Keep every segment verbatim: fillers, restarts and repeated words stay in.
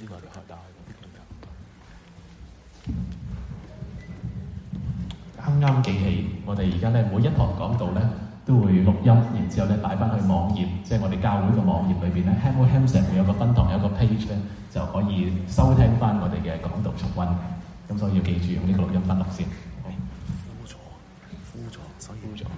呢個就係大啱啱記起，我哋而家咧每一堂講道咧都會錄音，然之後咧擺翻去網頁，即係我哋教會個網頁裏邊咧 Hemel Hempstead 會有個分堂，有個 page 咧就可以收聽翻我哋嘅講道重溫。咁所以要記住用呢個錄音分錄先。 輔助，輔助，所以輔助。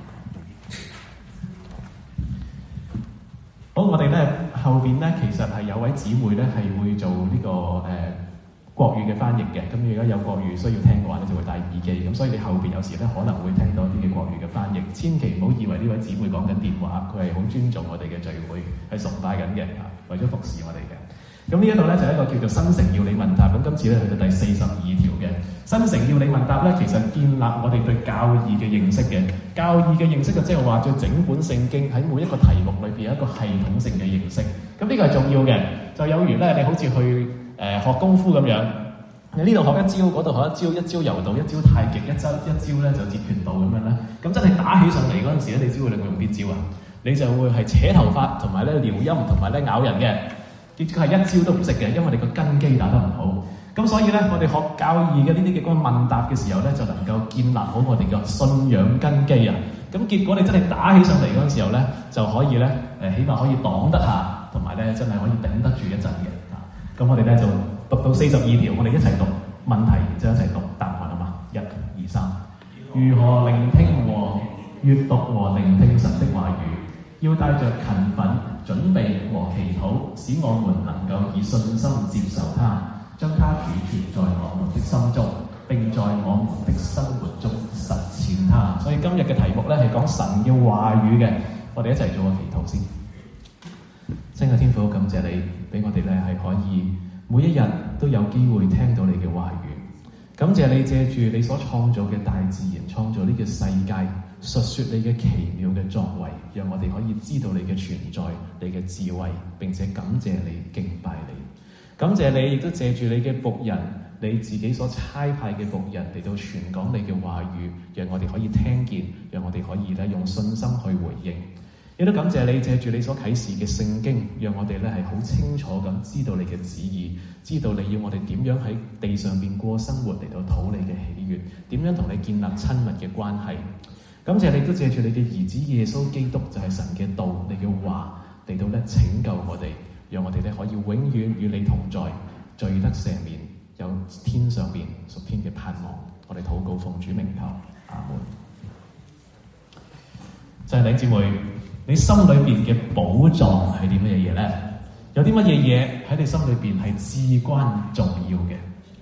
好，我哋咧後邊咧其實係有位姊妹咧係會做呢、這個誒。呃國語嘅翻譯嘅，咁如果有國語需要聽嘅話咧，就會戴耳機，咁所以你後邊有時咧可能會聽到啲嘅國語嘅翻譯，千祈唔好以為呢位姊妹講緊電話，佢係好尊重我哋嘅聚會，係崇拜緊嘅，啊，為咗服侍我哋嘅。咁呢一度咧就係一個叫做新城要理問答，咁今次咧去到第四十二條嘅新城要理問答咧，其實建立我哋對教義嘅認識嘅，教義嘅認識嘅即係話對整本聖經喺每一個題目裏邊有一個系統性嘅認識，咁呢個係重要嘅，就有如咧你好似去。誒、呃、學功夫咁樣，你呢度學一招，嗰度學一招，一招柔道，一招太極，一招一招咧就截拳道咁樣咧。咁真係打起上嚟嗰陣時咧，你知會你會用邊招啊？你就會係扯頭髮，同埋咧撩陰，同埋咧咬人嘅。結果係一招都唔識嘅，因為你個根基打得唔好。咁所以咧，我哋學教義嘅呢啲嘅嗰個問答嘅時候咧，就能夠建立好我哋嘅信仰根基啊。咁結果你真係打起上嚟嗰陣時候咧，就可以咧誒，起碼可以擋得下，同埋咧真係可以頂得住一陣嘅。咁我哋咧就讀到四十二條，我哋一齊讀問題，然之後一齊讀答案啊嘛！一、二、三。如何聆聽和閱讀和聆聽神的話語？要帶着勤奮、準備和祈禱，使我們能夠以信心接受它，將它儲存在我們的心中，並在我們的生活中實踐它。所以今日嘅題目咧係講神嘅話語嘅，我哋一齊做個祈禱先。親愛的天父，感謝你俾我哋咧係可以每一日都有機會聽到你嘅話語。感謝你借住你所創造嘅大自然，創造呢個世界，述說你嘅奇妙嘅作為，讓我哋可以知道你嘅存在、你嘅智慧，並且感謝你、敬拜你。感謝你亦都借住你嘅僕人，你自己所差派嘅僕人嚟到傳講你嘅話語，讓我哋可以聽見，讓我哋可以咧用信心去回應。亦都感謝你借住你所啟示嘅聖經，讓我哋咧係好清楚咁知道你嘅旨意，知道你要我哋點樣喺地上邊過生活嚟到討你嘅喜悅，點樣同你建立親密嘅關係。感謝你都借住你嘅兒子耶穌基督，就係神嘅道，你嘅話嚟到咧拯救我哋，讓我哋咧可以永遠與你同在，罪得赦免，有天上邊屬天嘅盼望。我哋禱告奉主名求，阿門。就係弟兄姊妹，你心裏邊嘅寶藏係啲乜嘢嘢咧？有啲乜嘢嘢喺你心裏邊係至關重要嘅，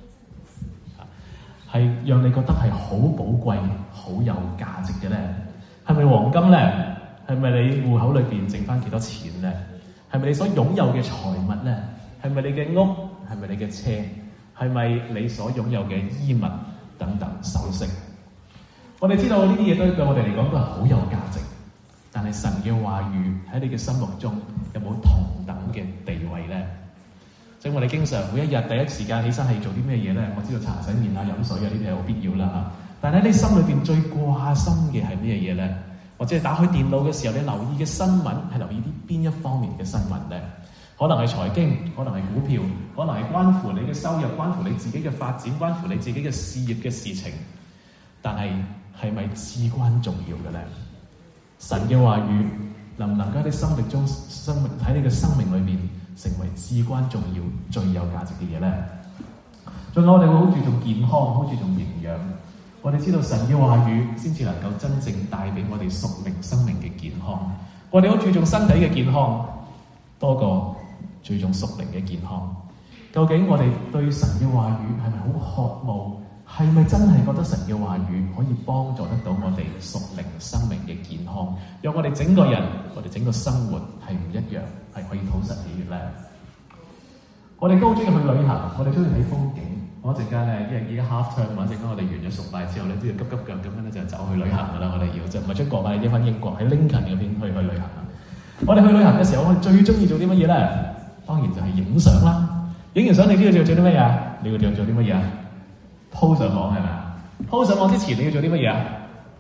係讓你覺得係好寶貴、好有價值嘅咧？係咪黃金咧？係咪你戶口裏邊剩翻幾多錢咧？係咪你所擁有嘅財物咧？係咪你嘅屋？係咪你嘅車？係咪你所擁有嘅衣物等等首飾？我哋知道呢啲嘢對我哋嚟講都係好有價值。但係神嘅話語喺你嘅心目中有冇同等嘅地位咧？所以我哋經常每一日第一時間起身係做啲咩嘢咧？我知道搽洗面啊、飲水啊呢啲係好必要啦嚇。但係喺你心裏邊最掛心嘅係咩嘢咧？或者係打開電腦嘅時候，你留意嘅新聞係留意啲邊一方面嘅新聞咧？可能係財經，可能係股票，可能係關乎你嘅收入、關乎你自己嘅發展、關乎你自己嘅事業嘅事情。但係係咪至關重要嘅咧？神嘅話語能唔能夠喺你生命中、生命喺你嘅生命裏邊成為至關重要、最有價值嘅嘢咧？仲有我哋會好注重健康，好注重營養。我哋知道神嘅話語先至能夠真正帶俾我哋屬靈生命嘅健康。我哋好注重身體嘅健康，多過注重屬靈嘅健康。究竟我哋對神嘅話語係咪好渴慕？係咪真係覺得神嘅話語可以幫助得到我哋屬靈生命嘅健康，讓我哋整個人、我哋整個生活係唔一樣，係可以討神喜悅咧？我哋都好中意去旅行，我哋中意睇風景。我一陣間咧，因為而家 half term，一陣間我哋完咗崇拜之後咧，都要急急腳咁樣咧就走去旅行噶啦。我哋要就唔係出國啊，要翻英國喺 Lincoln 嗰邊去去旅行。我哋去旅行嘅時候，我哋最中意做啲乜嘢咧？當然就係影相啦。影完相你知道要做啲乜嘢？你要做做啲乜嘢啊？鋪上網係咪啊？鋪上網之前你要做啲乜嘢啊？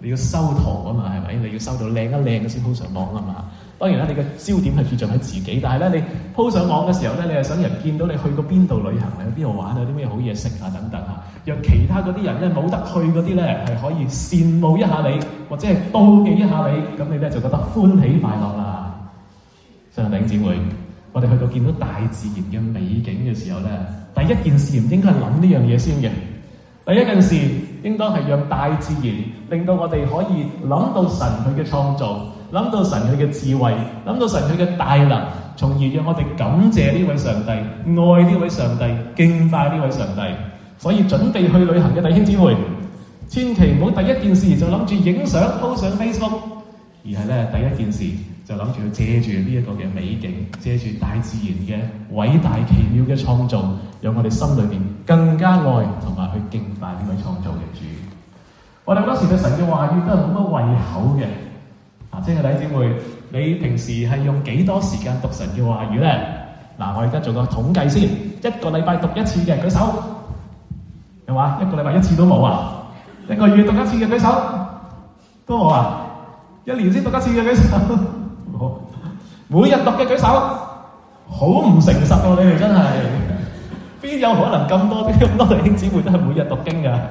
你要修圖啊嘛，係咪？你要修到靚一靚嘅先鋪上網啊嘛。當然啦，你嘅焦點係注重喺自己，但係咧你鋪上網嘅時候咧，你係想人見到你去過邊度旅行，去邊度玩，有啲咩好嘢食啊等等嚇，讓其他嗰啲人咧冇得去嗰啲咧係可以羨慕一下你，或者係妒忌一下你，咁你咧就覺得歡喜快樂啦。親愛的弟兄姊妹，我哋去到見到大自然嘅美景嘅時候咧，第一件事唔應該係諗呢樣嘢先嘅。第一件事應該係讓大自然令到我哋可以諗到神佢嘅創造，諗到神佢嘅智慧，諗到神佢嘅大能，從而讓我哋感謝呢位上帝，愛呢位上帝，敬拜呢位上帝。所以準備去旅行嘅弟兄姊妹，千祈唔好第一件事就諗住影相 po 上 Facebook， 而係咧第一件事就諗住借住呢一個嘅美景，借住大自然嘅偉大奇妙嘅創造，讓我哋心裏邊更加愛同埋去敬拜呢位創造嘅主。我哋好多時對神嘅話語都係冇乜胃口嘅。啊，即係弟兄姊妹，你平時係用幾多時間讀神嘅話語咧？嗱，我而家做個統計先，一個禮拜讀一次嘅舉手，係嘛？一個禮拜一次都冇啊？一個月讀一次嘅舉手都冇啊？一年先讀一次嘅舉手，冇。每日讀嘅舉手，好唔誠實喎！你哋真係邊有可能咁多啲咁多弟兄姊妹都係每日讀經㗎？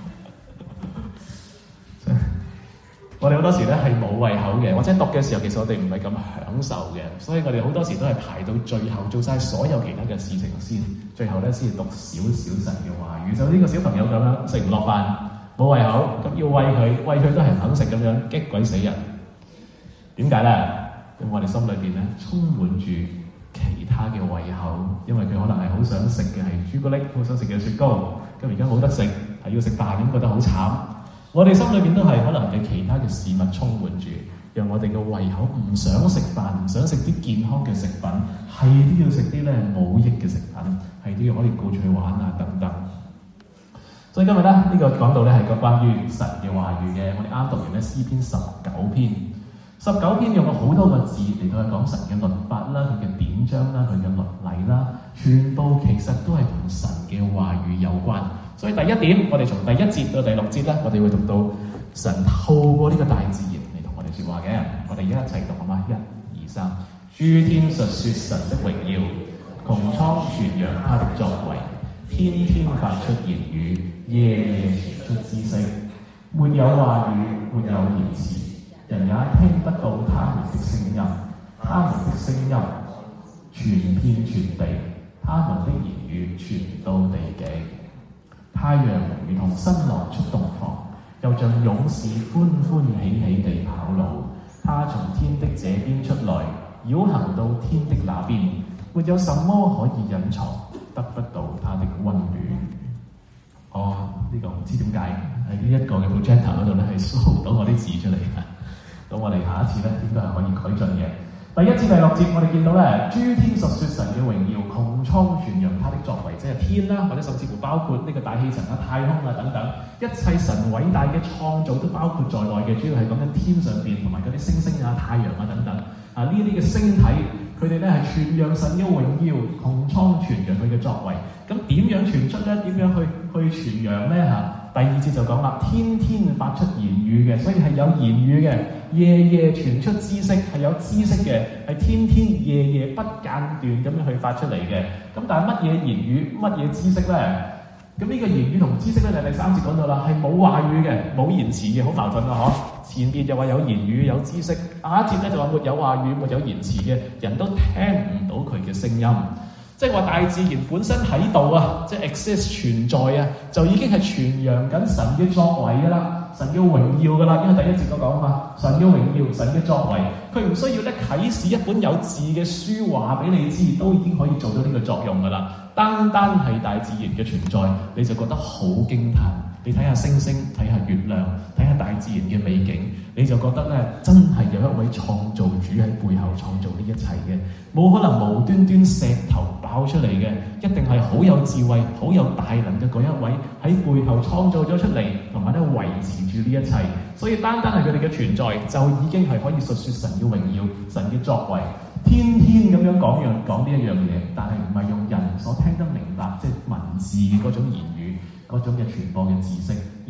我哋好多時咧係冇胃口嘅，或者讀嘅時候其實我哋唔係咁享受嘅，所以我哋好多時都係排到最後做晒所有其他嘅事情先，最後咧先讀少少神嘅話語。就呢個小朋友咁樣食唔落飯，冇胃口，咁要餵佢，餵佢都係唔肯食咁樣，激鬼死人。點解咧？因為我哋心裏邊咧充滿住其他嘅胃口，因為佢可能係好想食嘅係朱古力，好想食嘅雪糕，咁而家冇得食，係要食飯，咁覺得好慘。我哋心裏邊都係可能被其他嘅事物充滿住，讓我哋嘅胃口唔想食飯，唔想食啲健康嘅食品，係都要食啲咧冇益嘅食品，係都要可以顧住去玩啊等等。所以今日咧呢、這個講到咧係個關於神嘅話語嘅，我哋啱讀完咧詩篇十九篇，十九篇用咗好多個字嚟到去講神嘅律法啦、佢嘅典章啦、佢嘅律例啦，全部其實都係同神嘅話語有關。所以第一點，我哋從第一節到第六節咧，我哋會讀到神透過呢個大自然嚟同我哋説話嘅。我哋而家一齊讀好嗎？一、二、三。諸天述説神的榮耀，穹蒼傳揚他的作為，天天發出言語，夜夜傳出知識。沒有話語，沒有言辭，人也聽不到他們的聲音。他們的聲音傳遍全地，他們的言語傳到地極。太陽如同新郎出洞房，又像勇士歡歡喜喜地跑路。他從天的這邊出來，繞行到天的那邊，沒有什麼可以隱藏，得不到他的溫暖。哦，呢、這個唔知點解喺呢一個嘅 projector 嗰度咧，係 show 到我啲字出嚟嘅。咁我哋下一次咧，應該係可以改進嘅。第一至第六節，我哋見到咧，諸天述説神嘅榮耀，穹蒼傳揚他的作為，即係天啦，或者甚至乎包括呢個大氣層啊、太空啊等等，一切神偉大嘅創造都包括在內嘅。主要係講緊天上邊同埋嗰啲星星啊、太陽啊等等啊，呢啲嘅星體，佢哋咧係傳揚神嘅榮耀，穹蒼傳揚佢嘅作為。咁點樣傳出咧？點樣去去傳揚咧？嚇！第二節就講啦，天天發出言語嘅，所以係有言語嘅；夜夜傳出知識，係有知識嘅，係天天夜夜不間斷咁樣去發出嚟嘅。咁但係乜嘢言語、乜嘢知識咧？咁呢個言語同知識咧，就第三節講到啦，係冇話語嘅，冇言辭嘅，好矛盾啊！嗬，前邊就話有言語、有知識，下一節咧就話沒有話語、沒有言辭嘅，人都聽唔到佢嘅聲音。即係話大自然本身喺度啊，即係 exist 存在啊，就已經係傳揚緊神嘅作為噶啦，神嘅榮耀噶啦。因為第一節都講嘛，神嘅榮耀、神嘅作為，佢唔需要咧啟示一本有字嘅書話俾你知，都已經可以做到呢個作用噶啦。單單係大自然嘅存在，你就覺得好驚嘆。你睇下星星，睇下月亮，睇下大自然嘅美景，你就覺得咧，真係有一位創造主喺背後創造呢一切嘅，冇可能無端端石頭爆出嚟嘅，一定係好有智慧、好有大能嘅嗰一位喺背後創造咗出嚟，同埋咧維持住呢一切。所以單單係佢哋嘅存在，就已經係可以述説神嘅榮耀、神嘅作為，天天咁樣講樣講呢一樣嘢，但係唔係用人所聽得明白，即係文字嘅嗰種言語。嗰種嘅傳播嘅知識，而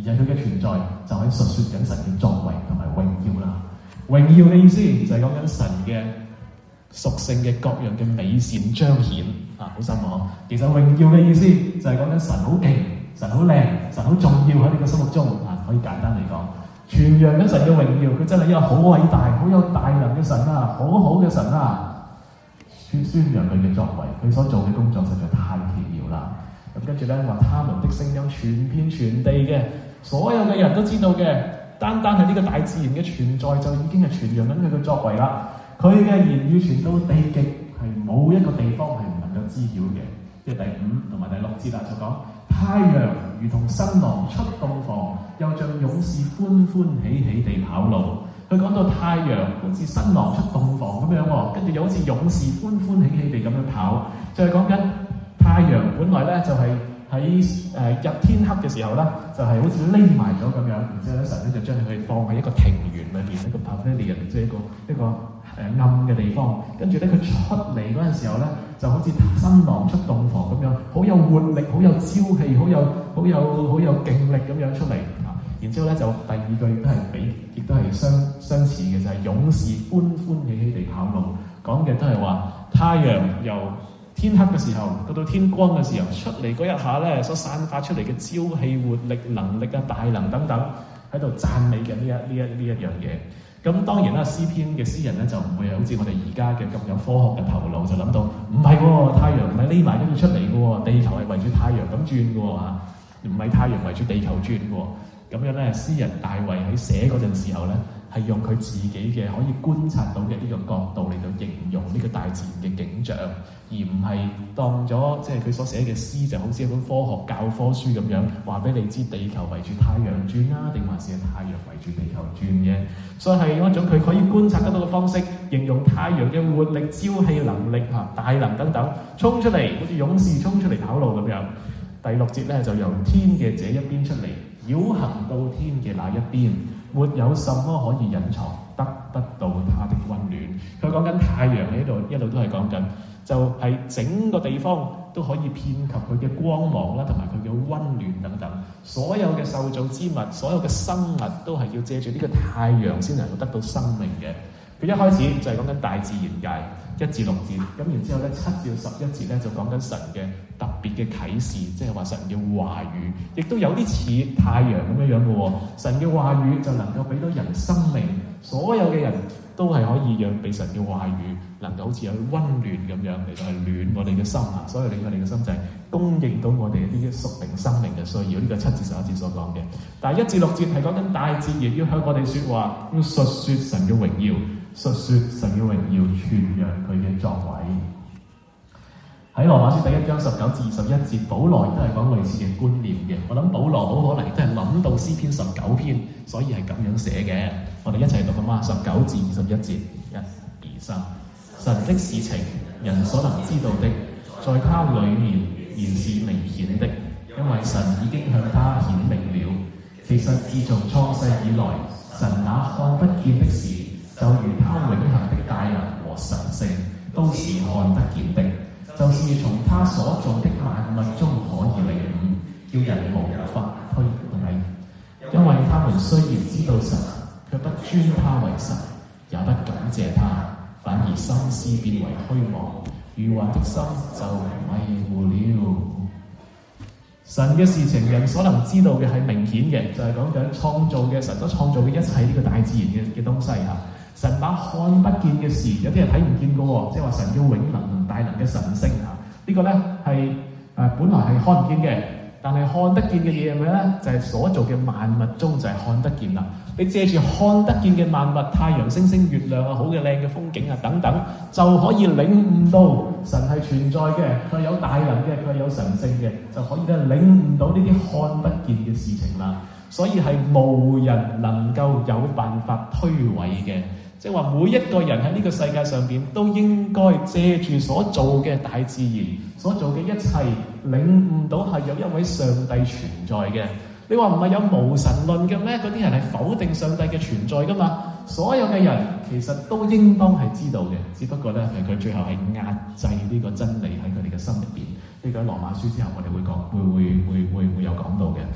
而係佢嘅存在就喺述説緊神嘅作為同埋榮耀啦。榮耀嘅意思就係講緊神嘅屬性嘅各樣嘅美善彰顯啊，好深喎。其實榮耀嘅意思就係講緊神好勁、神好靚、神好重要喺你嘅心目中啊。可以簡單嚟講，傳揚緊神嘅榮耀，佢真係一個好偉大、好有大能嘅神啊，好好嘅神啊！宣宣揚佢嘅作為，佢所做嘅工作實在太奇妙啦。咁跟住咧話，他們的聲音傳遍全地嘅，所有嘅人都知道嘅。單單係呢個大自然嘅存在就已經係傳揚緊佢嘅作為啦。佢嘅言語傳到地極，係冇一個地方係唔能夠知曉嘅。即係第五同埋第六節啦，就講太陽如同新郎出洞房，又像勇士歡歡喜喜地跑路。佢講到太陽好似新郎出洞房咁樣喎，跟住又好似勇士歡歡喜喜地咁樣跑，就係講緊太陽本來咧就係、是。喺誒、呃、日天黑嘅時候咧，就係、是、好似匿埋咗咁樣，然之後咧神咧就將佢放喺一個庭園裏邊，一個 pavilion，即係一個一個誒、呃、暗嘅地方。跟住咧佢出嚟嗰陣時候咧，就好似新郎出洞房咁樣，好有活力，好有朝氣，好有好有好有勁力咁樣出嚟啊！然之後咧就第二句都係比，亦都係相相似嘅，就係、是、勇士歡歡喜喜地跑路，講嘅都係話太陽由天黑嘅時候，到到天光嘅時候，出嚟嗰一下咧，所散發出嚟嘅朝氣、活力、能力啊、大能等等，喺度讚美緊呢一呢一呢一樣嘢。咁當然啦，詩篇嘅詩人咧就唔會係好似我哋而家嘅咁有科學嘅頭腦，就諗到唔係喎，太陽唔係匿埋跟住出嚟嘅喎，地球係圍住太陽咁轉嘅喎嚇，唔係太陽圍住地球轉嘅喎。咁樣咧，詩人大衛喺寫嗰陣時候咧，係用佢自己嘅可以觀察到嘅呢個角度嚟到形容呢個大自然嘅景象，而唔係當咗即係佢所寫嘅詩就好似一本科學教科書咁樣話俾你知地球圍住太陽轉啦，定還是係太陽圍住地球轉嘅。所以係用一種佢可以觀察得到嘅方式，形容太陽嘅活力、朝氣、能力嚇、大能等等，衝出嚟好似勇士衝出嚟跑路咁樣。第六節咧就由天嘅這一邊出嚟，繞行到天嘅那一邊，沒有什麼可以隱藏，得不到他的溫暖。佢講緊太陽喺度，一路都係講緊，就係、是、整個地方都可以遍及佢嘅光芒啦，同埋佢嘅溫暖等等。所有嘅受造之物，所有嘅生物都係要借住呢個太陽先能夠得到生命嘅。佢一開始就係講緊大自然界，一至六節，咁然之後咧七至十一節咧就講緊神嘅特別嘅啟示，即係話神嘅話語，亦都有啲似太陽咁樣樣嘅喎。神嘅話語就能夠俾到人生命，所有嘅人都係可以讓俾神嘅話語能夠好似有溫暖咁樣嚟到係暖我哋嘅心啊，所以令我哋嘅心就係供應到我哋一啲屬靈生命嘅需要。呢、這個七至十一節所講嘅，但係一至六節係講緊大自然要向我哋説話，要述説神嘅榮耀。述説神嘅榮耀，傳揚佢嘅作為。喺羅馬書第一章十九至二十一節，保羅亦都係講類似嘅觀念嘅。我諗保羅好可能都係諗到詩篇十九篇，所以係咁樣寫嘅。我哋一齊讀啊嘛，十九至二十一節，一、二、三。神的事情，人所能知道的，在他裏面原是明顯的，因為神已經向他顯明了。其實自從創世以來，神那看不見的事，就如他永恆的大能和神性，都是看得見的，就是從他所造的萬物中可以領悟，叫人無法推諉。因為他們雖然知道神，卻不尊他為神，也不感謝他，反而心思變為虛妄，愚頑的心就迷糊了。神嘅事情，人所能知道嘅係明顯嘅，就係講緊創造嘅神所創造嘅一切呢個大自然嘅嘅東西嚇。神把看不見嘅事，有啲人睇唔見嘅喎，即係話神嘅永能同大能嘅神性嚇。這個、呢個咧係誒本來係看唔見嘅，但係看得見嘅嘢係咩咧？就係、是、所造嘅萬物中就係看得見啦。你借住看得見嘅萬物，太陽、星星、月亮啊，好嘅靚嘅風景啊等等，就可以領悟到神係存在嘅，佢有大能嘅，佢有神性嘅，就可以咧領悟到呢啲看不見嘅事情啦。所以係無人能夠有辦法推諉嘅。即係話每一個人喺呢個世界上邊都應該借住所做嘅大自然所做嘅一切，領悟到係有一位上帝存在嘅。你話唔係有無神論嘅咩？嗰啲人係否定上帝嘅存在噶嘛？所有嘅人其實都應當係知道嘅，只不過咧係佢最後係壓制呢個真理喺佢哋嘅心入邊。呢個喺羅馬書之後我哋會講，會會會會會有講到嘅。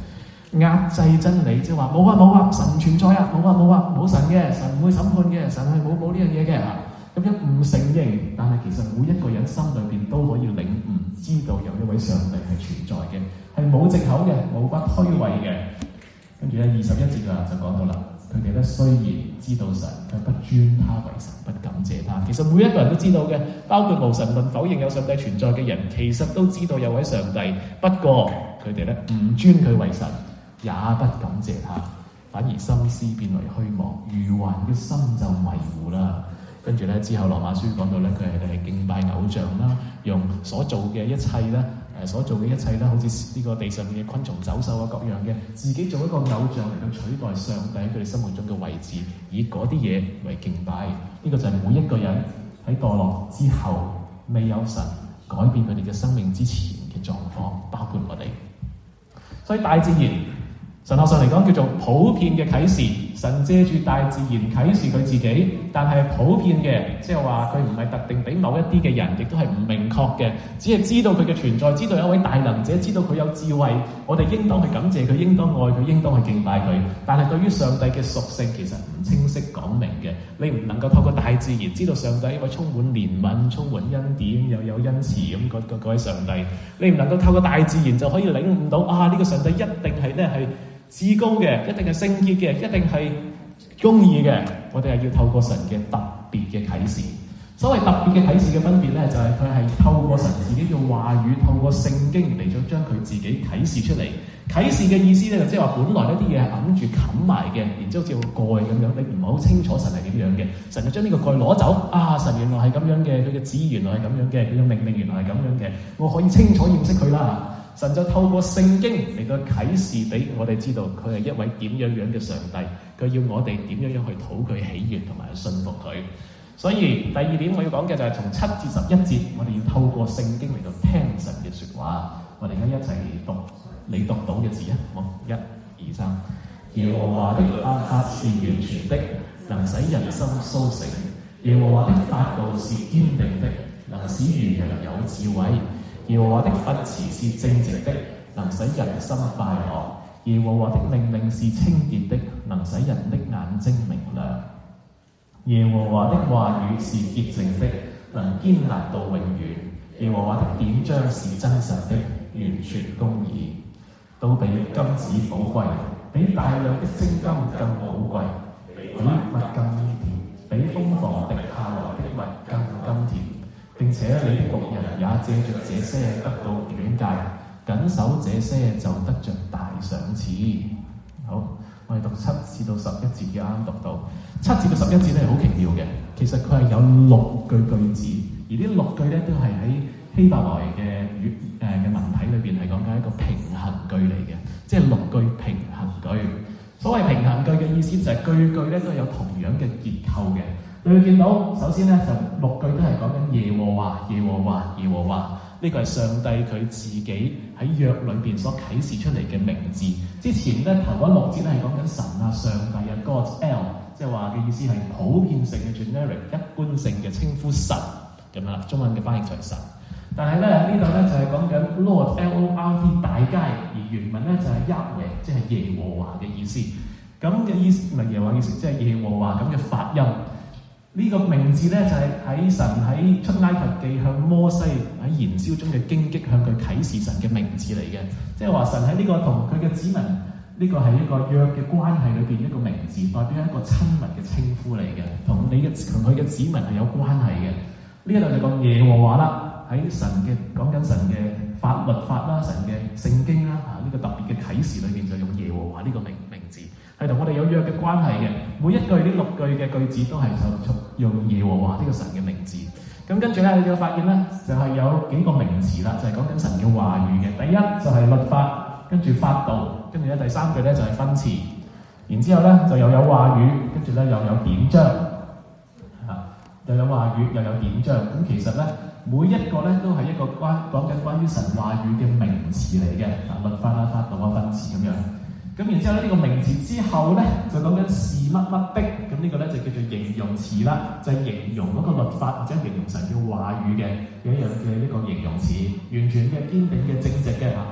壓制真理，即係話冇啊冇啊，神唔存在啊，冇啊冇啊，冇神嘅，神唔會審判嘅，神係冇冇呢樣嘢嘅啊。咁樣唔承認，但係其實每一個人心裏邊都可以領悟，知道有一位上帝係存在嘅，係冇藉口嘅，無法推諉嘅。跟住咧，二十一節啊就講到啦，佢哋咧雖然知道神，卻不尊他為神，不感謝他。其實每一個人都知道嘅，包括無神論否認有上帝存在嘅人，其實都知道有位上帝，不過佢哋咧唔尊佢為神，也不感謝他，反而心思變為虛妄，愚頑嘅心就迷糊啦。跟住咧之後，羅馬書講到咧，佢係係敬拜偶像啦，用所做嘅一切咧，誒所做嘅一切咧，好似呢個地上面嘅昆蟲、走獸啊各樣嘅，自己做一個偶像嚟到取代上帝喺佢哋心目中嘅位置，以嗰啲嘢為敬拜。呢個就係每一個人喺墮落之後，未有神改變佢哋嘅生命之前嘅狀況，包括我哋。所以大自然神學上嚟講叫做普遍嘅啟示，神借住大自然啟示佢自己，但係普遍嘅，即係話佢唔係特定俾某一啲嘅人，亦都係唔明確嘅，只係知道佢嘅存在，知道有一位大能者，知道佢有智慧，我哋應當去感謝佢，應當愛佢，應當去敬拜佢。但係對於上帝嘅屬性其實唔清晰講明嘅，你唔能夠透過大自然知道上帝一位充滿憐憫、充滿恩典又有恩慈咁嗰嗰位上帝，你唔能夠透過大自然就可以領悟到啊呢、這個上帝一定係咧係至高嘅，一定係聖潔嘅，一定係公義嘅。我哋係要透過神嘅特別嘅啟示。所謂特別嘅啟示嘅分別咧，就係佢係透過神自己嘅話語，透過聖經嚟咗將佢自己啟示出嚟。啟示嘅意思咧，就即係話本來呢啲嘢係揞住冚埋嘅，然之後好似個蓋咁樣，你唔係好清楚神係點樣嘅。神就將呢個蓋攞走，啊！神原來係咁樣嘅，佢嘅旨意原來係咁樣嘅，佢嘅命令原來係咁樣嘅，我可以清楚認識佢啦。神就透過聖經嚟到啟示俾我哋知道，佢係一位點樣樣嘅上帝，佢要我哋點樣樣去討佢喜悅同埋信服佢。所以第二點我要講嘅就係從七至十一節，我哋要透過聖經嚟到聽神嘅説話。我哋而家一齊讀你讀到嘅字啊！好，一、二、三。耶和華的律法是完全的，能使人心甦醒；耶和華的法度是堅定的，能使愚人有智慧。耶和華的訓詞是正直的，能使人心快樂；耶和華的命令是清潔的，能使人的眼睛明亮。耶和華的話語是潔淨的，能堅立到永遠。耶和華的典章是真實的，完全公義。都比金子寶貴，比大量的精金更寶貴，比蜜更甜，比蜂房滴下來的蜜更甘甜。並且你的僕人也借着這些得到遠戒，謹守這些就得着大賞賜。好，我哋讀七至到十一節嘅，啱啱讀到七至到十一節咧，係好奇妙嘅。其實佢係有六句句子，而呢六句咧都係喺希伯來嘅語誒嘅文體裏邊係講緊一個平衡句嚟嘅，即係六句平衡句。所謂平衡句嘅意思就係句句咧都有同樣嘅結構嘅。你會見到，首先咧就六句都係講緊耶和華、耶和華、耶和華。呢個係上帝佢自己喺約裏邊所啟示出嚟嘅名字。之前咧頭嗰六節咧係講緊神啊、上帝啊 ，God's L， 即係話嘅意思係普遍性嘅 generic， 一般性嘅稱呼神咁樣啦。中文嘅翻譯就係神。但係咧呢度咧就係講緊 Lord L O R D 大街，而原文咧就係 Yahweh， 即係耶和華嘅意思。咁嘅意思唔係耶和華意思，即係耶和華咁嘅發音。呢個名字咧就係、是、喺神喺出埃及記向摩西喺燃燒中嘅荊棘向佢啟示神嘅名字嚟嘅，即係話神喺呢個同佢嘅子民呢、這個係一個約嘅關係裏邊一個名字，代表一個親密嘅稱呼嚟嘅，同你嘅同佢嘅子民係有關係嘅。呢一度就講耶和華啦，喺神嘅講緊神嘅法律法啦，神嘅聖經啦，啊呢、這個特別嘅啟示裏邊就用耶和華呢個名名字。係同我哋有約嘅關係嘅，每一句呢六句嘅句子都係就用耶和華呢個神嘅名字。咁跟住咧，你會發現咧，就係、是、有幾個名詞啦，就係講緊神嘅話語嘅。第一就係律法，跟住法度，跟住咧第三句咧就係訓詞，然之後咧就又有話語，跟住咧又有典章，啊又有話語又有典章。咁其實咧每一個咧都係一個關講緊關於神話語嘅名詞嚟嘅，啊律法啊、法度啊、訓詞咁樣。咁然之後咧，呢個名詞之後咧，就講緊是乜乜的，咁呢個咧就叫做形容詞啦，就係、是、形容嗰個律法或者形容神嘅話語嘅嘅一樣嘅一個形容詞，完全嘅堅定嘅正直嘅嚇。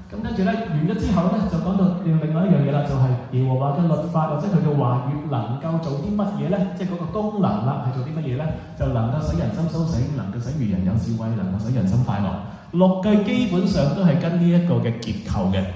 咁跟住咧完咗之後咧，就講到另外一樣嘢啦，就係、是、耶和華嘅律法或者佢嘅話語能夠做啲乜嘢咧？即係嗰個功能啦，係做啲乜嘢咧？就能夠使人心甦醒，能夠使愚人有智慧，能夠使人心快樂。六句基本上都係跟呢一個嘅結構嘅。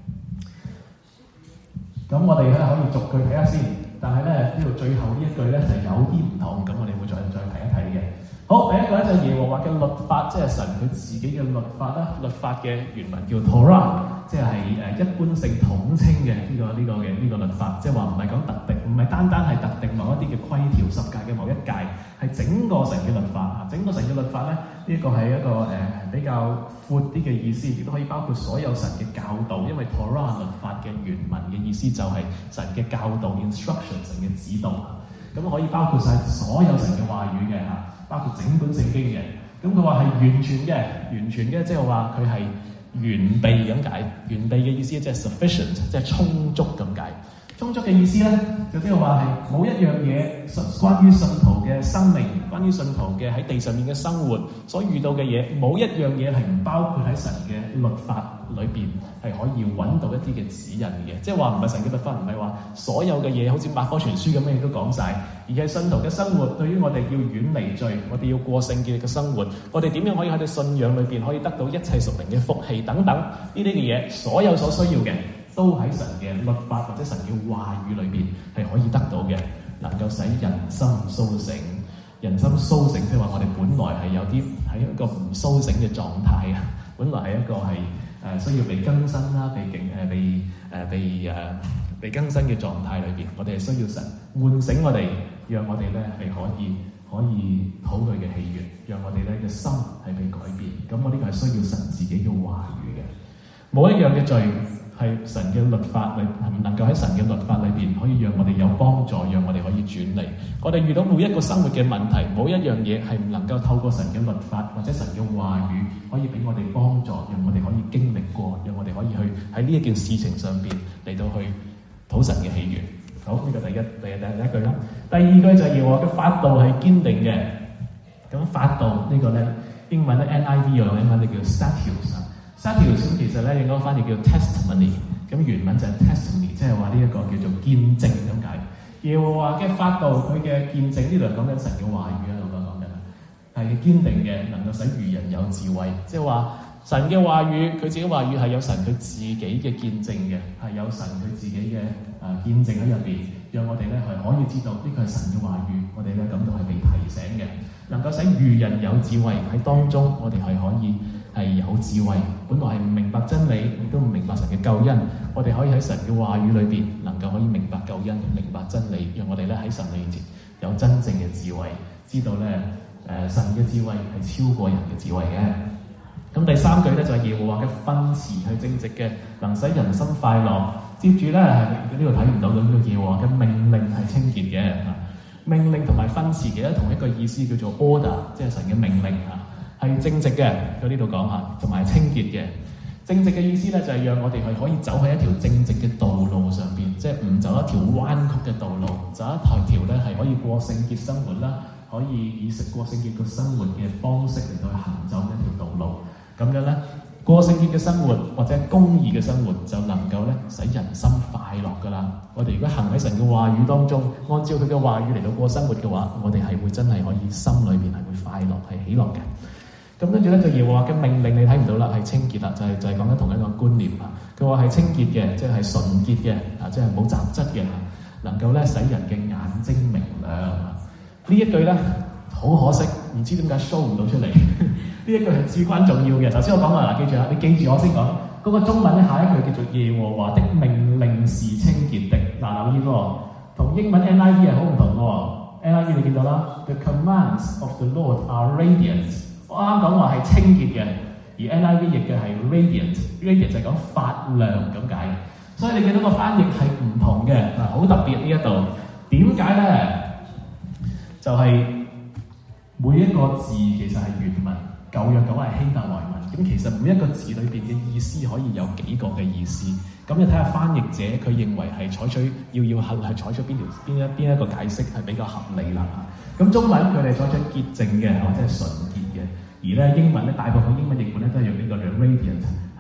咁我哋咧可以逐句睇下先，但係咧呢度最後呢一句咧就有啲唔同，咁我哋會再再睇一睇嘅。好，第一個咧就係耶和華嘅律法，即係神佢自己嘅律法啦。律法嘅原文叫 Torah， 即係誒一般性統稱嘅呢個呢個嘅呢個律法，即係話唔係講特定，唔係單單係特定某一啲嘅規條十誡嘅某一誡，係整個神嘅律法啊！整個神嘅律法咧，呢個係一個誒比較闊啲嘅意思，亦都可以包括所有神嘅教導，因為 Torah 律法嘅原文嘅意思就係神嘅教導 instruction， 神嘅指導，咁可以包括晒所有神嘅話語嘅嚇。包括整本聖經嘅，咁佢話係完全嘅，完全嘅，即係話佢係完備咁解。完備嘅意思即係 sufficient， 即係充足咁解。充足嘅意思咧，就即係話係冇一樣嘢關於信徒嘅生命，關於信徒嘅喺地上面嘅生活所遇到嘅嘢，冇一樣嘢係唔包括喺神嘅律法裏邊係可以揾到一啲嘅指引嘅。即係話唔係神嘅律法，唔係話所有嘅嘢好似百科全書咁樣都講晒，而係信徒嘅生活對於我哋要遠離罪，我哋要過聖潔嘅生活，我哋點樣可以喺對信仰裏邊可以得到一切屬靈嘅福氣等等呢啲嘅嘢，所有所需要嘅，都喺神嘅律法或者神嘅話語裏邊係可以得到嘅，能夠使人心甦醒。人心甦醒，即係話我哋本來係有啲喺一個唔甦醒嘅狀態啊，本來係一個係誒、呃、需要被更新啦，被警誒被誒、呃、被誒、呃、被更新嘅狀態裏邊，我哋係需要神喚醒我哋，讓我哋咧係可以可以討佢嘅喜悅，讓我哋咧嘅心係被改變。咁我呢個係需要神自己嘅話語嘅，冇一樣嘅罪係神嘅律法裏係唔能夠喺神嘅律法裏邊可以讓我哋有幫助，讓我哋可以轉離。我哋遇到每一個生活嘅問題，冇一樣嘢係唔能夠透過神嘅律法或者神嘅話語可以俾我哋幫助，讓我哋可以經歷過，讓我哋可以去喺呢一件事情上邊嚟到去討神嘅喜悅。好，呢、這個第一第一第一句啦。第二句就係耶和華嘅法度係堅定嘅。咁法度呢個咧英文咧 N I V 用英文咧叫 statutes。statutes 其實咧應該翻譯叫 testimony， 咁原文就係 testimony， 即係話呢一個叫做見證咁解。耶和華嘅法度，佢嘅見證，呢度講緊神嘅話語啊，我講講緊係堅定嘅，能夠使愚人有智慧。即係話神嘅話語，佢自己話語係有神佢自己嘅見證嘅，係有神佢自己嘅誒、呃、見證喺入邊，讓我哋咧係可以知道呢個係神嘅話語，我哋咧感到係被提醒嘅，能夠使愚人有智慧喺當中，我哋係可以。係有智慧，本來係唔明白真理，亦都唔明白神嘅救恩。我哋可以喺神嘅話語裏邊，能夠可以明白救恩、明白真理，讓我哋咧喺神面前有真正嘅智慧，知道咧誒、呃、神嘅智慧係超過人嘅智慧嘅。咁第三句咧就係、是、耶和華嘅訓詞係正直嘅，能使人心快樂。接住咧係呢度睇唔到嘅呢個耶和華嘅命令係清潔嘅。命令同埋訓詞其實同一個意思，叫做 order， 即係神嘅命令啊。係正直嘅，喺呢度講下，同埋清潔嘅。正直嘅意思咧，就係、是、讓我哋係可以走喺一條正直嘅道路上邊，即係唔走一條彎曲嘅道路，走一條條咧係可以過聖潔生活啦，可以以食過聖潔嘅生活嘅方式嚟到去行走一條道路。咁樣咧，過聖潔嘅生活或者公義嘅生活，就能夠咧使人心快樂噶啦。我哋如果行喺神嘅話語當中，按照佢嘅話語嚟到過生活嘅話，我哋係會真係可以心裏邊係會快樂，係喜樂嘅。咁跟住咧就耶和華嘅命令你睇唔到啦，係清潔啦，就係、是、就係講緊同一個觀念啊。佢話係清潔嘅，即係純潔嘅啊，即係冇雜質嘅，能夠咧使人嘅眼睛明亮啊。呢一句咧好可惜，唔知點解 show 唔到出嚟。呢一句係至關重要嘅。頭先我講話嗱，記住啦，你記住我先講嗰、那個中文咧，下一句叫做耶和華的命令是清潔的。嗱，留意喎，同英文 N I V 係好唔同嘅。N I V 你見到啦 ，The commands of the Lord are radiant。我啱啱講話係清潔嘅，而 N I V 譯嘅係 radiant，radiant 就係講發亮咁解。所以你見到個翻譯係唔同嘅，嗱，好特別呢一度。點解咧？就係、是、每一個字其實係原文，舊約講係希伯來文。咁其實每一個字裏邊嘅意思可以有幾個嘅意思。咁你睇下翻譯者佢認為係採取要要係係採取邊條邊一邊一個解釋係比較合理啦。咁中文佢哋採取潔淨嘅或者係純潔嘅，而咧英文咧大部分英文譯本咧都係用呢個 radiant 係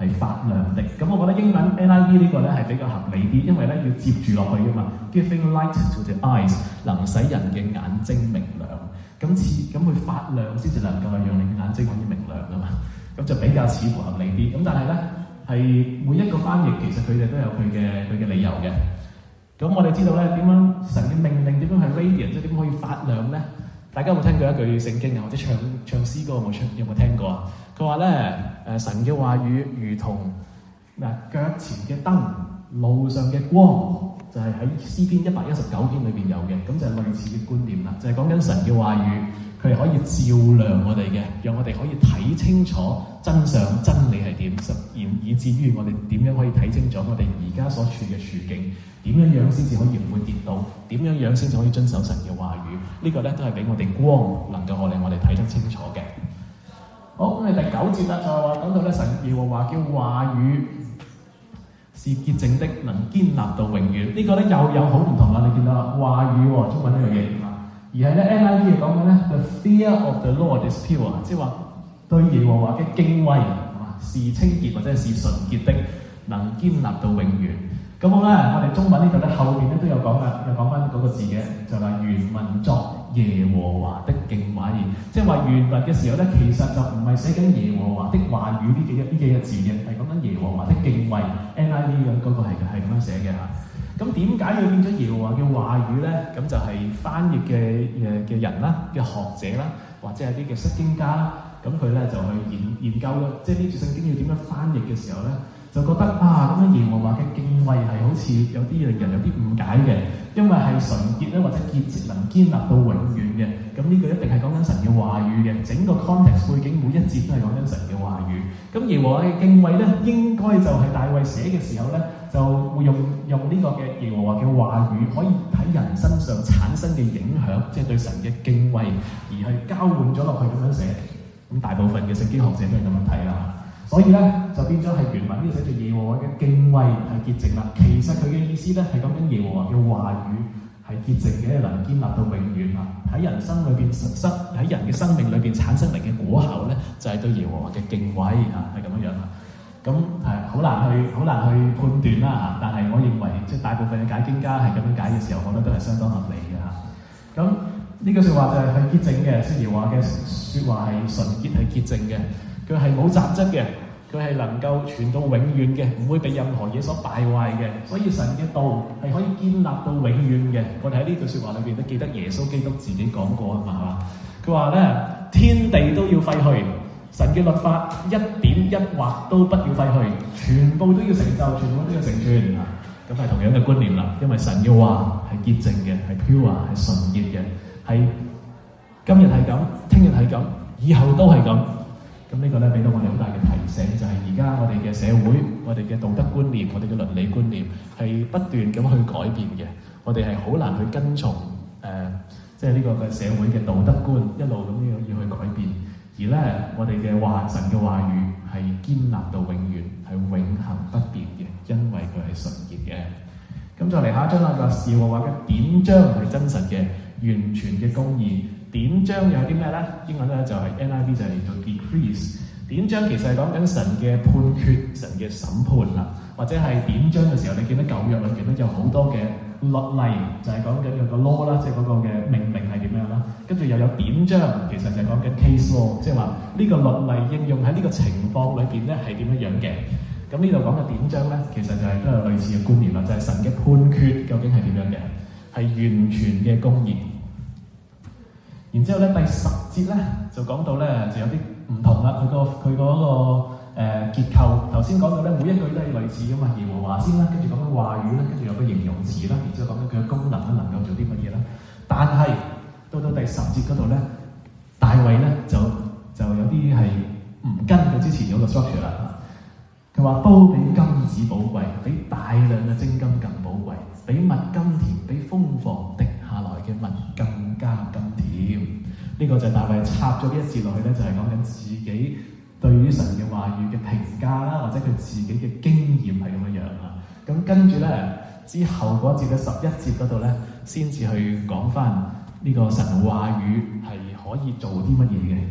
係發亮的。咁我覺得英文 N I V 呢個咧係比較合理啲，因為咧要接住落去㗎嘛 ，giving light to the eyes， 能使人嘅眼睛明亮。咁似咁佢發亮先至能夠係讓你嘅眼睛可以明亮㗎嘛。咁就比較似乎合理啲。咁但係咧係每一個翻譯其實佢哋都有佢嘅佢嘅理由嘅。咁我哋知道咧點樣神嘅命令點樣係 radiant， 即係點可以發亮咧？大家有冇聽過一句聖經啊？或者唱唱詩歌有冇唱有冇聽過啊？佢話咧誒神嘅話語如同嗱腳前嘅燈，路上嘅光，就係喺詩篇一百一十九篇裏邊有嘅。咁就係類似嘅觀念啦，就係講緊神嘅話語，佢係可以照亮我哋嘅，讓我哋可以睇清楚真相真理係點，以以至於我哋點樣可以睇清楚我哋而家所處嘅處境。點樣樣先至可以唔會跌倒？點樣樣先至可以遵守神嘅話語？呢個咧都係俾我哋光，能夠我哋我哋睇得清楚嘅。好，咁你第九節啦，就係話講到咧神耶和華嘅話語是潔淨的，能堅立到永遠。呢個咧又有好唔同啦。你見到啦，話語喎，中文呢樣嘢啊，而係咧 N I V 係講緊咧 The fear of the Lord is pure， 即係話對耶和華嘅敬畏啊是清潔或者是純潔的，能堅立到永遠。咁好啦，我哋中文呢度咧後邊咧都有講噶，又講翻嗰個字嘅，就係原文作耶和華的敬畏，即係話原文嘅時候咧，其實就唔係寫緊耶和華的話語呢幾一呢幾個字嘅，係講緊耶和華的敬畏 N I V 嘅嗰個係係咁樣寫嘅嚇。咁點解要變咗耶和華嘅話語咧？咁就係翻譯嘅誒嘅人啦，嘅學者啦，或者係啲嘅釋經家啦，咁佢咧就去研研究咯，即係呢段聖經要點樣翻譯嘅時候咧。就覺得啊，咁樣耶和華嘅敬畏係好似有啲令人有啲誤解嘅，因為係純潔咧或者潔淨能堅立到永遠嘅。咁呢個一定係講緊神嘅話語嘅，整個 context 背景每一節都係講緊神嘅話語。咁耶和華嘅敬畏咧，應該就係大衛寫嘅時候咧，就會用用呢個嘅耶和華嘅話語，可以喺人身上產生嘅影響，即係對神嘅敬畏，而係交換咗落去咁樣寫。咁大部分嘅聖經學者都係咁樣睇啦。所以咧就變咗係原文呢個寫住耶和華嘅敬畏係潔淨啦。其實佢嘅意思咧係講緊耶和華嘅話語係潔淨嘅，能堅立到永遠啊！喺人生裏邊實質喺人嘅生命裏邊產生嚟嘅果效咧，就係、是、對耶和華嘅敬畏啊，係咁樣樣啊。咁係好難去好難去判斷啦嚇。但係我認為即係大部分嘅解經家係咁樣解嘅時候，我覺得都係相當合理嘅嚇。咁呢句説話就係係潔淨嘅，即係耶和華嘅説話係純潔係潔淨嘅。佢係冇雜質嘅，佢係能夠傳到永遠嘅，唔會被任何嘢所敗壞嘅。所以神嘅道係可以堅立到永遠嘅。我哋喺呢句説話裏邊都記得耶穌基督自己講過啊嘛，係嘛？佢話咧，天地都要廢去，神嘅律法一點一畫都不要廢去，全部都要成就，全部都要成全啊！咁係同樣嘅觀念啦，因為神嘅話係潔淨嘅，係 pure 係純潔嘅，係今日係咁，聽日係咁，以後都係咁。咁呢個咧俾到我哋好大嘅提醒，就係而家我哋嘅社會、我哋嘅道德觀念、我哋嘅倫理觀念係不斷咁去改變嘅。我哋係好難去跟從誒，即係呢個嘅社會嘅道德觀一路咁樣要去改變。而咧，我哋嘅話神嘅話語係堅立到永遠，係永恆不變嘅，因為佢係純潔嘅。咁再嚟下一章啦，就耶和華嘅典章係真實嘅、完全嘅公義。典章又有啲咩咧？英文咧就係 N I V 就係叫 decrees。典章其實係講緊神嘅判決、神嘅審判啦，或者係典章嘅時候，你見到舊約裏邊咧有好多嘅律例，就係講緊有個 law 啦，即係嗰個嘅命令係點樣啦。跟住又有典章，其實就係講緊 case law，即係話呢個律例應用喺呢個情況裏邊咧係點樣樣嘅。咁呢度講嘅典章咧，其實就係都係類似嘅觀念啦，就係神嘅判決究竟係點樣嘅，係完全嘅公義。然之後咧，第十節咧就講到咧就有啲唔同啦。佢、個佢嗰個誒結構，頭先講到咧每一句都係類似噶嘛，耶和華先啦，跟住講緊話語啦，跟住有個形容詞啦，然之後講緊佢嘅功能啦，能夠做啲乜嘢啦。但係到到第十節嗰度咧，大衛咧就就有啲係唔跟佢之前嗰個 structure 啦。佢話都比金子寶貴，比大量嘅精金更寶貴，比蜜甘甜，比蜂房滴下來嘅蜜更加甘甜。呢、這個就係大衛插咗呢一節落去咧，就係講緊自己對於神嘅話語嘅評價啦，或者佢自己嘅經驗係咁樣樣啊。咁跟住咧之後嗰節嘅十一節嗰度咧，先至去講翻呢個神話語係可以做啲乜嘢嘅。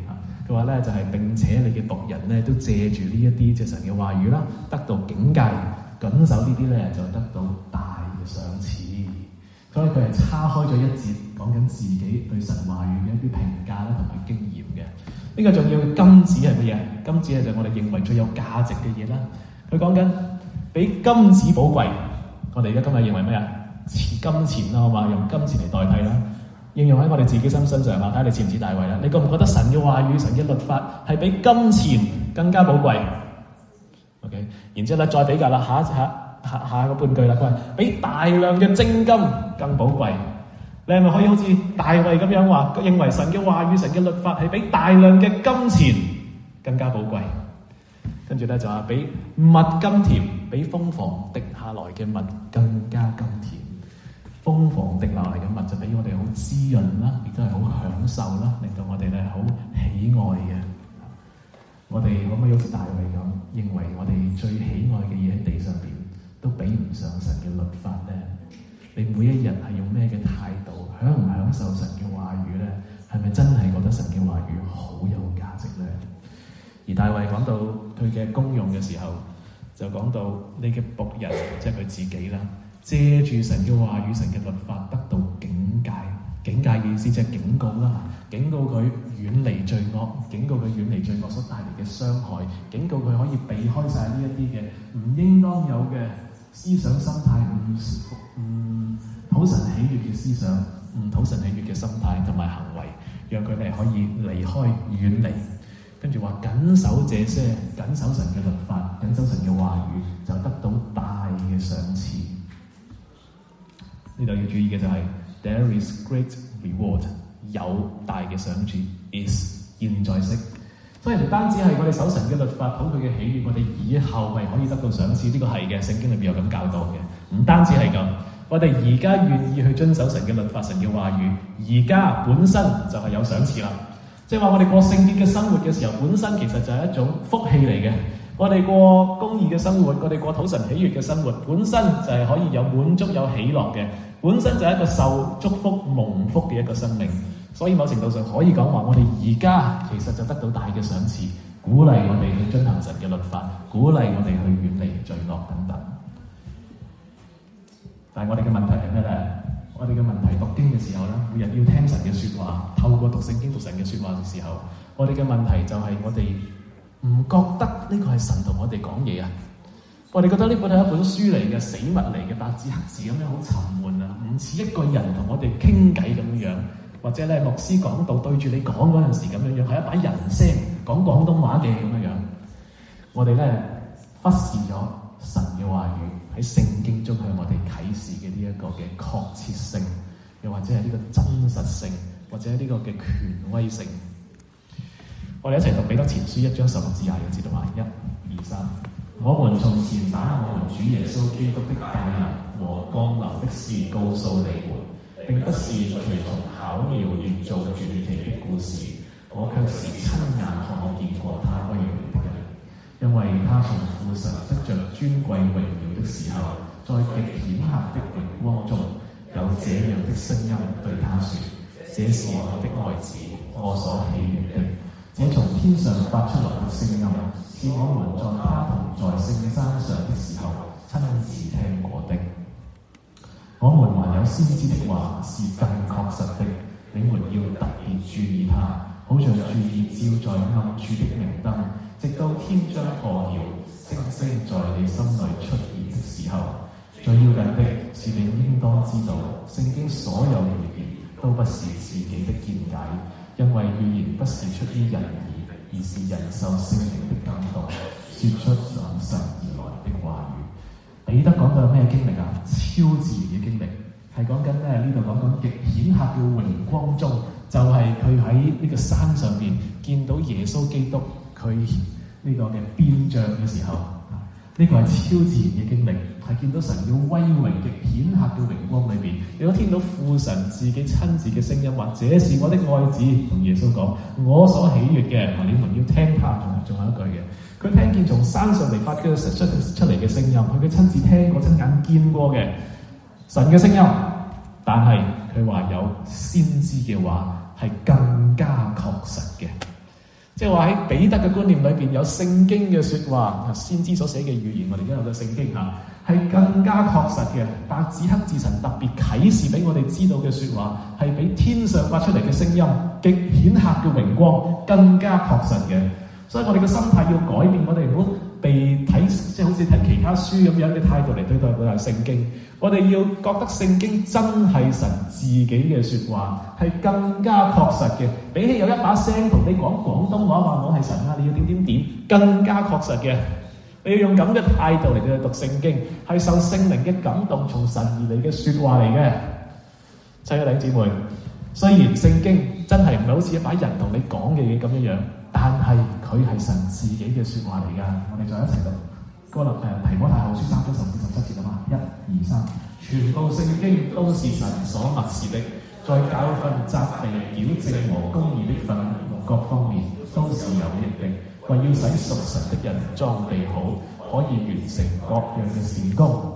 佢話咧就係、是、並且你嘅僕人咧都借住呢一啲即係神嘅話語啦，得到警戒，謹守呢啲咧就得到大嘅賞賜。所以佢係叉開咗一節，講緊自己對神話語嘅一啲評價啦同埋經驗嘅。呢、這個重要嘅金子係乜嘢？金子係就我哋認為最有價值嘅嘢啦。佢講緊比金子寶貴。我哋而家今日認為咩啊？金錢啦，好嘛？用金錢嚟代替啦。應用喺我哋自己身身上啊，睇下你似唔似大衛啦？你覺唔覺得神嘅話語、神嘅律法係比金錢更加寶貴 ？OK， 然之後咧再比較啦，下一下。下下個半句啦，佢話比大量嘅精金更寶貴。你係咪可以好似大衛咁樣話，認為神嘅話語、神嘅律法係比大量嘅金錢更加寶貴？跟住咧就話比蜜甘甜，比蜂房滴下來嘅蜜更加甘甜。蜂房滴落嚟嘅蜜就俾我哋好滋潤啦，亦都係好享受啦，令到我哋咧好喜愛嘅。我哋可唔可以好似大衛咁，認為我哋最喜愛嘅嘢喺地上邊都比唔上神嘅律法咧？你每一日係用咩嘅態度，享唔享受神嘅話語咧？係咪真係覺得神嘅話語好有價值咧？而大衛講到佢嘅功用嘅時候，就講到你嘅僕人，即係佢自己啦，借住神嘅話語、神嘅律法得到警戒。警戒嘅意思即係警告啦，警告佢遠離罪惡，警告佢遠離罪惡所帶嚟嘅傷害，警告佢可以避開晒呢一啲嘅唔應當有嘅思想心態，唔唔討神喜悅嘅思想，唔討神喜悅嘅心態同埋行為，讓佢哋可以離開遠離。跟住話謹守這些，謹守神嘅律法，謹守神嘅話語，就得到大嘅賞賜。呢度要注意嘅就係、是、there is great reward， 有大嘅賞賜 is 現在式。所以唔單止係我哋守神嘅律法，討佢嘅喜悅，我哋以後係可以得到賞賜。呢、這個係嘅，聖經裏邊有咁教導嘅。唔單止係咁，我哋而家願意去遵守神嘅律法、神嘅話語，而家本身就係有賞賜啦。即係話我哋過聖潔嘅生活嘅時候，本身其實就係一種福氣嚟嘅。我哋過公義嘅生活，我哋過討神喜悅嘅生活，本身就係可以有滿足、有喜樂嘅，本身就係一個受祝福、蒙福嘅一個生命。所以某程度上可以講話，我哋而家其實就得到大嘅賞賜，鼓勵我哋去遵行神嘅律法，鼓勵我哋去遠離罪惡等等。但係我哋嘅問題係咩咧？我哋嘅問題讀經嘅時候咧，每日要聽神嘅説話，透過讀聖經讀神嘅説話嘅時候，我哋嘅問題就係我哋唔覺得呢個係神同我哋講嘢啊！我哋覺得呢本係一本書嚟嘅，死物嚟嘅，白紙黑字咁樣好沉悶啊，唔似一個人同我哋傾偈咁樣，或者咧牧師講道對住你講嗰陣時咁樣樣，係一把人聲講廣東話嘅咁樣樣。我哋咧忽視咗神嘅話語喺聖經中向我哋啟示嘅呢一個嘅確切性，又或者係呢個真實性，或者呢個嘅權威性。我哋一齊讀彼得前書一章十六至廿一節讀啊，一、二、三。我們從前把我們主耶穌基督的大能和降臨的事告訴你們，並不是隨從巧妙捏造傳奇的故事，我卻是親眼看見過他威榮的人。因為他從父神得着尊貴榮耀的時候，在極顯赫的榮光中，有這樣的聲音對他說：這是我的愛子，我所喜悅的。這從天上發出來的聲音，是我們在他同在聖山上的時候親自聽過的。我們還有先知的話是更確實的，你們要特別注意他，好像注意照在暗處的明燈，直到天將破曉，星星在你心裏出現的時候。最要緊的是你應當知道，聖經所有預言都不是自己的見解，因為預言不是出於人意，而是人受聖靈的感動，說出從神而來的話語。彼得講到咩經歷啊？超自然嘅經歷，係講緊咧，呢度講緊極顯赫嘅榮光中，就係佢喺呢個山上邊見到耶穌基督佢呢個嘅變像嘅時候，呢、這個係超自然嘅經歷，係見到神嘅威榮極顯赫嘅榮光裏邊，亦都聽到父神自己親自嘅聲音話：這是我的愛子，同耶穌講我所喜悅嘅，你們要聽他。仲仲有一句嘅，佢聽見從山上嚟發出出出嚟嘅聲音，佢佢親自聽過、親眼見過嘅神嘅聲音，但係佢話有先知嘅話係更加確實嘅。 即係話喺彼得嘅觀念裏邊有聖經嘅説話，先知所寫嘅語言，我哋而家有個聖經嚇，係更加確實嘅，白紙黑字神特別啟示俾我哋知道嘅説話，係比天上發出嚟嘅聲音極顯赫嘅榮光更加確實嘅。所以我哋嘅心態要改變，我哋唔好被睇，即係好似睇其他書咁樣嘅態度嚟對待嗰個聖經。我哋要覺得聖經真係神自己嘅説話，係更加確實嘅。比起有一把聲同你講廣東話話我係神啊，你要點點點，更加確實嘅。你要用咁嘅態度嚟去讀聖經，係受聖靈嘅感動，從神而嚟嘅説話嚟嘅。親愛的弟兄姊妹，雖然聖經真係唔係好似一把人同你講嘅嘢咁樣樣，但係佢係神自己嘅説話嚟㗎。我哋再一齊讀哥林誒提摩太後書三章十五十七節啊嘛，一二三，全部聖經都是神所默示的，在教訓、責備、矯正和公義的訓練各方面都是有益的，為要使屬神的人裝備好，可以完成各樣嘅善工。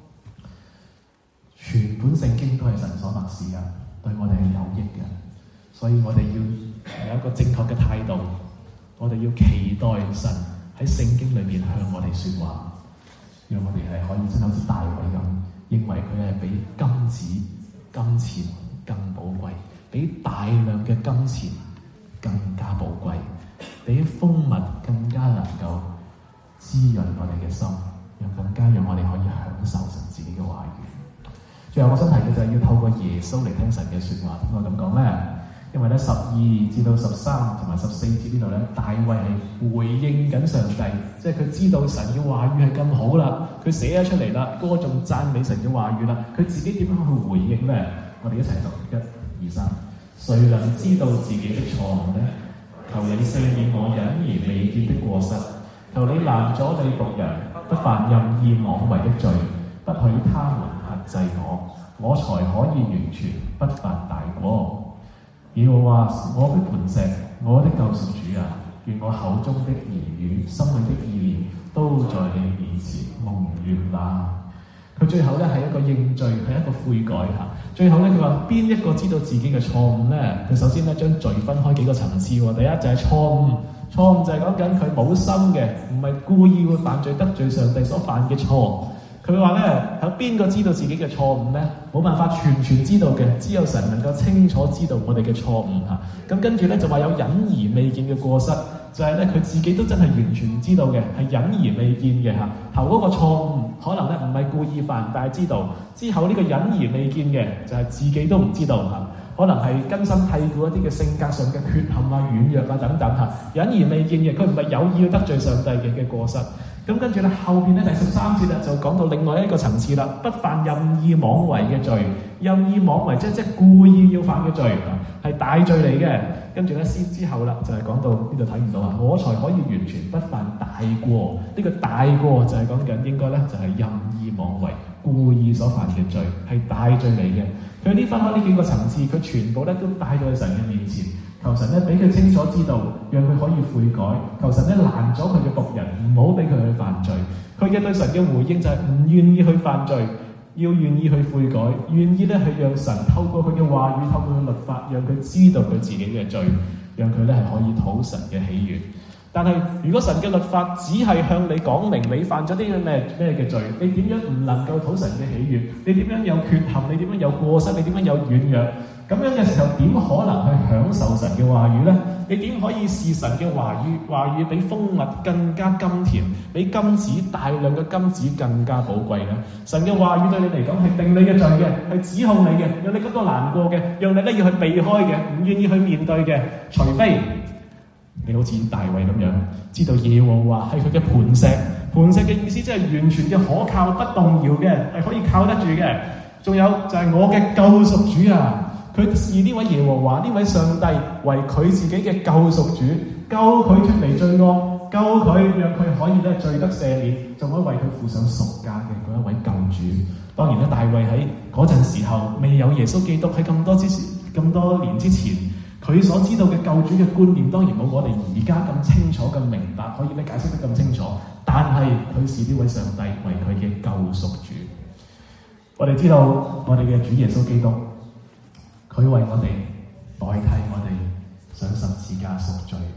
全本聖經都係神所默示嘅，對我哋係有益嘅，所以我哋要有一個正確嘅態度，我哋要期待神喺聖經裏面向我哋説話，讓我哋係可以真係好似大衛咁，認為佢係比金子、金錢更寶貴，比大量嘅金錢更加寶貴，比蜂蜜更加能夠滋潤我哋嘅心，又更加讓我哋可以享受神自己嘅話語。最後我想提嘅就係要透過耶穌嚟聽神嘅説話。點解咁講咧？因為咧十二至到十三同埋十四節呢度咧，大衛係回應緊上帝，即係佢知道神嘅話語係咁好啦，佢寫咗出嚟啦，歌頌讚美神嘅話語啦，佢自己點樣去回應咧？我哋一齊讀一、二、三。誰能知道自己的錯誤呢？求你赦免我隱而未見的過失，求你攔阻你僕人不犯任意妄為的罪，不許他們轄制我，我才可以完全不犯大過。耶和華我的磐石，我的救贖主啊，願我口中的言語、心裏的意念都在你面前蒙悅納。佢最後咧係一個認罪，係一個悔改嚇。最後咧佢話邊一個知道自己嘅錯誤咧？佢首先咧將罪分開幾個層次喎。第一就係錯誤，錯誤就係講緊佢冇心嘅，唔係故意會犯罪得罪上帝所犯嘅錯。佢話咧，有邊個知道自己嘅錯誤咧？冇辦法全全知道嘅，只有神能夠清楚知道我哋嘅錯誤嚇。咁跟住咧就話有隱而未見嘅過失，就係咧佢自己都真係完全唔知道嘅，係隱而未見嘅嚇。頭嗰個錯誤可能咧唔係故意犯，但係知道。之後呢個隱而未見嘅就係、是、自己都唔知道嚇。可能係根深蒂固一啲嘅性格上嘅缺陷啊、軟弱啊等等嚇。隱而未見嘅，佢唔係有意要得罪上帝嘅嘅過失。咁跟住咧，後邊咧第十三節咧就講到另外一個層次啦，不犯任意妄為嘅罪，任意妄為即係即係故意要犯嘅罪，係大罪嚟嘅。跟住咧先之後啦，就係、是、講到呢度睇唔到啊，我才可以完全不犯大過。呢、這個大過就係講緊應該咧就係任意妄為、故意所犯嘅罪，係大罪嚟嘅。佢呢分開呢幾個層次，佢全部咧都帶到去神嘅面前。求神咧俾佢清楚知道，讓佢可以悔改。求神咧攔咗佢嘅僕人，唔好俾佢去犯罪。佢嘅對神嘅回應就係唔願意去犯罪，要願意去悔改，願意咧去讓神透過佢嘅話語，透過佢嘅律法，讓佢知道佢自己嘅罪，讓佢咧係可以討神嘅喜悅。但係如果神嘅律法只係向你講明你犯咗啲咩咩嘅罪，你點樣唔能夠討神嘅喜悅？你點樣有缺陷？你點樣有過失？你點樣有軟弱？咁樣嘅時候，點可能去享受神嘅話語呢？你點可以視神嘅話語話語比蜂蜜更加甘甜，比金子大量嘅金子更加寶貴呢？神嘅話語對你嚟講係定你嘅罪嘅，係指控你嘅，讓你感到難過嘅，讓你咧要去避開嘅，唔願意去面對嘅，除非你好似大衛咁樣，知道耶和華係佢嘅磐石。磐石嘅意思即係完全嘅可靠，不動搖嘅，係可以靠得住嘅。仲有就係我嘅救贖主啊！佢視呢位耶和華呢位上帝為佢自己嘅救贖主，救佢脫離罪惡，救佢讓佢可以咧罪得赦免，仲可以為佢付上贖價嘅嗰一位救主。當然咧，大衛喺嗰陣時候未有耶穌基督，喺咁多之前咁多年之前，佢所知道嘅救主嘅觀念，當然冇我哋而家咁清楚、咁明白，可以咧解釋得咁清楚。但係佢視呢位上帝為佢嘅救贖主。我哋知道我哋嘅主耶穌基督。佢為我哋代替我哋上十字架贖罪，為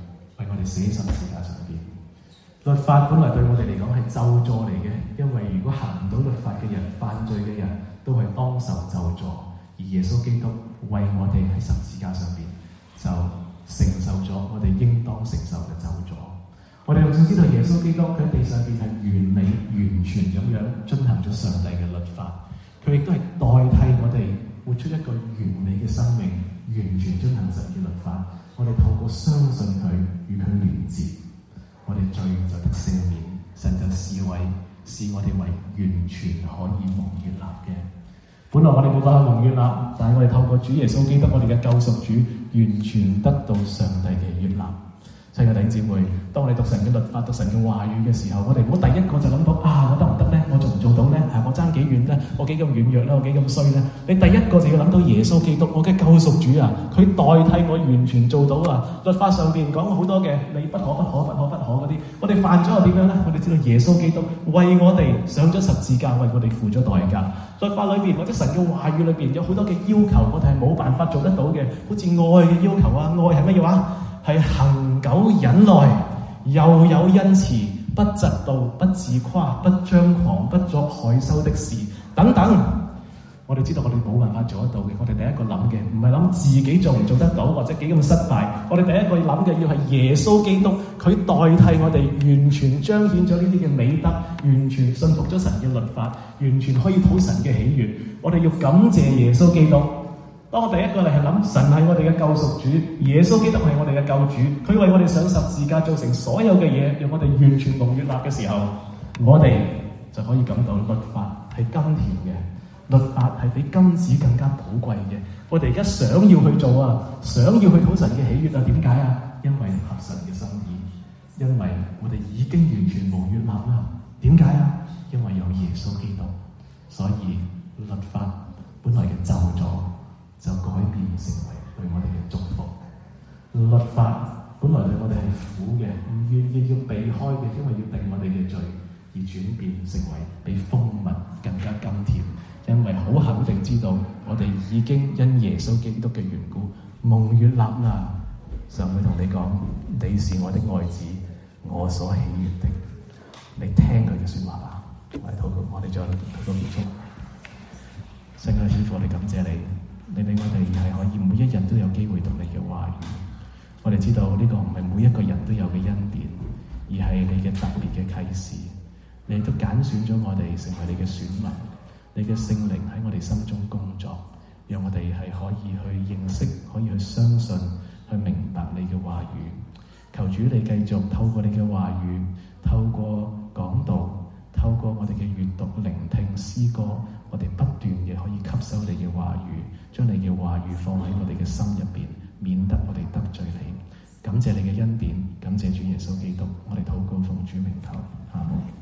我哋死喺十字架上邊。律法本來對我哋嚟講係咒詛嚟嘅，因為如果行唔到律法嘅人、犯罪嘅人都係當受咒詛，而耶穌基督為我哋喺十字架上邊就承受咗我哋應當承受嘅咒詛。我哋仲想知道耶穌基督佢喺地上邊係完美完全咁樣遵行咗上帝嘅律法，佢亦都係代替我哋活出一個完美嘅生命，完全遵行神嘅律法。我哋透過相信佢與佢連接，我哋罪就得赦免，神就視為視我哋為完全可以蒙悅納嘅。本來我哋冇辦法蒙悅納，但係我哋透過主耶穌基督，我哋嘅救贖主，完全得到上帝嘅悅納。親愛嘅弟兄姊妹，當我哋讀神嘅律法、讀神嘅話語嘅時候，我哋唔好第一個就諗到啊，我得唔得咧？我做唔做到咧？係我爭幾遠咧？我幾咁軟弱咧？我幾咁衰咧？你第一個就要諗到耶穌基督，我嘅救贖主啊！佢代替我完全做到啊！律法上邊講好多嘅，你不可不可不可不可嗰啲，我哋犯咗又點樣咧？我哋知道耶穌基督為我哋上咗十字架，為我哋付咗代價。律法裏邊或者神嘅話語裏邊有好多嘅要求，我哋係冇辦法做得到嘅，好似愛嘅要求啊！愛係乜嘢話？係恒久忍耐，又有恩慈，不嫉妒，不自誇，不張狂，不作害羞的事，等等。我哋知道我哋冇辦法做得到嘅，我哋第一個諗嘅唔係諗自己做唔做得到，或者幾咁失敗。我哋第一個諗嘅要係耶穌基督，佢代替我哋完全彰顯咗呢啲嘅美德，完全信服咗神嘅律法，完全可以討神嘅喜悅。我哋要感謝耶穌基督。當我第一個嚟係諗神係我哋嘅救贖主，耶穌基督係我哋嘅救主，佢為我哋上十字架做成所有嘅嘢，讓我哋完全蒙悅納嘅時候，我哋就可以感到律法係甘甜嘅，律法係比金子更加寶貴嘅。我哋而家想要去做啊，想要去討神嘅喜悅啊，點解啊？因為合神嘅心意，因為我哋已經完全蒙悅納啦。點解啊？因為有耶穌基督，所以律法本來嘅咒詛就改變成為對我哋嘅祝福。律法本來對我哋係苦嘅，唔願意要避開嘅，因為要定我哋嘅罪，而轉變成為比蜂蜜更加甘甜。因為好肯定知道，我哋已經因耶穌基督嘅緣故蒙悅納啦。就會同你講，你是我的愛子，我所喜悅的。你聽佢嘅說話吧。我哋禱告，我哋再禱告結束。聖愛天父，我哋感謝你。你令我哋係可以每一日都有機會讀你嘅話語，我哋知道呢個唔係每一個人都有嘅恩典，而係你嘅特別嘅啟示。你都揀選咗我哋成為你嘅選民，你嘅聖靈喺我哋心中工作，讓我哋係可以去認識，可以去相信，去明白你嘅話語。求主你繼續透過你嘅話語，透過講道，透過我哋嘅閱讀、聆聽詩歌，我哋不斷嘅可以吸收你嘅話語，將你嘅話語放喺我哋嘅心入邊，免得我哋得罪你。感謝你嘅恩典，感謝主耶穌基督，我哋禱告奉主名求，阿門。